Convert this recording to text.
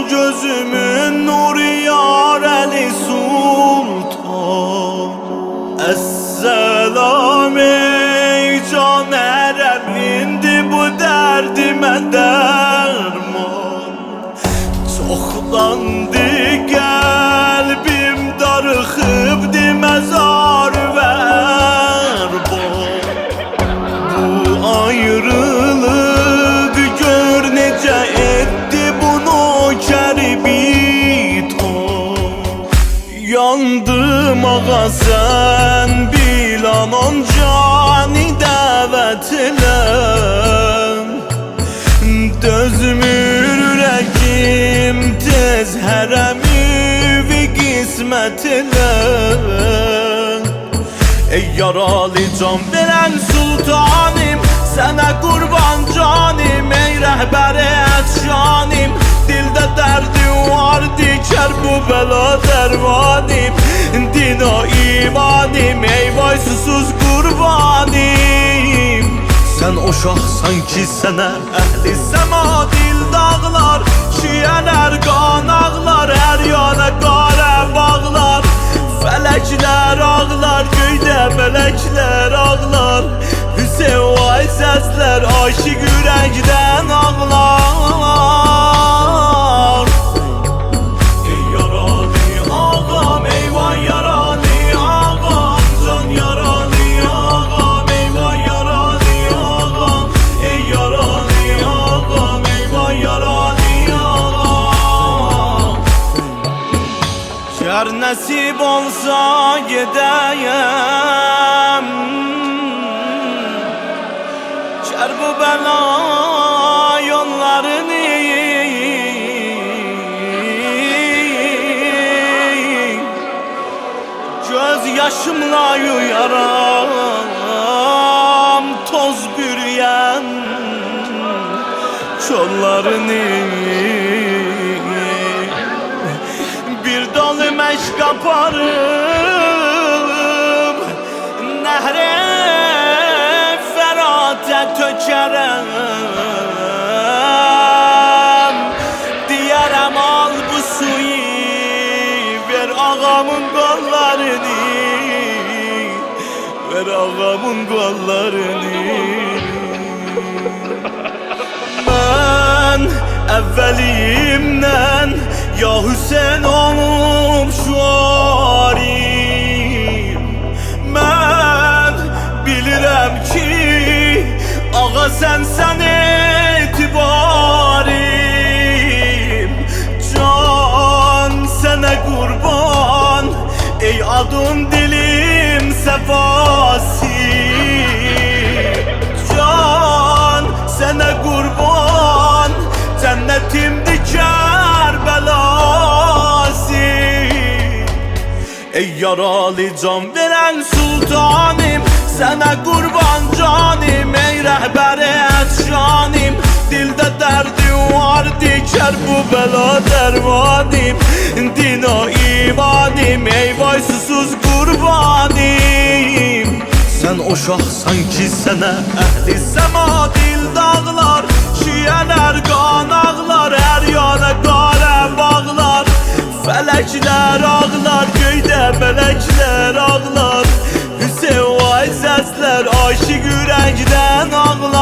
gözümün nuru yar Ali Sultan. Esselam ey can erem, indi bu derdime derman. Çoxlandı qəlbim darıxıbdı məzar ver bol. Bu ayrılık gör necə etdi bunu kərbiton. Yandım ağa sen bil anan cani dəvət eləm. Dözmür ürəkim tez hərəmi və qismət eləm. Ey yaralı can verən sultanım, sənə qurban canim. Ey rəhbərət şanim, dildə dərdi var dikər bu bəla dərmanim. Dina imanim, ey vay susuz qurbanim. Sən o şahsan ki sənə əhli səma dil dağlar, şiyələr qan ağlar, hər yana qara bağlar. Fələklər ağlar, göydə mələklər ağlar. Hüseyin vay səslər aşiq ürəkdən ağlar. Ey yaralı ağam, ey vay yaralı ağam, can yaralı ağam, ey vay yaralı ağam, ey yaralı ağam, ey vay yaralı ağam. Şər nəsib olsa gedəyəm, şər bu bəla yollarını. Göz yaşımla yuyaram toz bürüyen çollarını. Bir dolu meşk aparım, nehre ferate tökerem. Diyerem al bu suyu, ver ağamın kollarını, ver ağamın kollarını. Ben evvelimden ya Hüseyin olub şuarim. Mən bilirəm ki ağa sən etibarim. Can sənə qurban, ey adın dilim səfası. Can sənə qurban, cənnətimdir Kərbəlası. Ey yaralı can verən sultanım, sənə qurban canim. Ey rəhbərət şanim, dildə dərdi var dikər bu bəla dərmanim. Dina imanim, ey vay susuz qurbanim. Sən o şahsan ki sənə əhli səma dil dağlar, şiyələr qan ağlar, hər yana qara bağlar. Fələklər ağlar, göydə mələklər ağlar. Hüseyin vay səslər aşiq ürəkdən ağlar.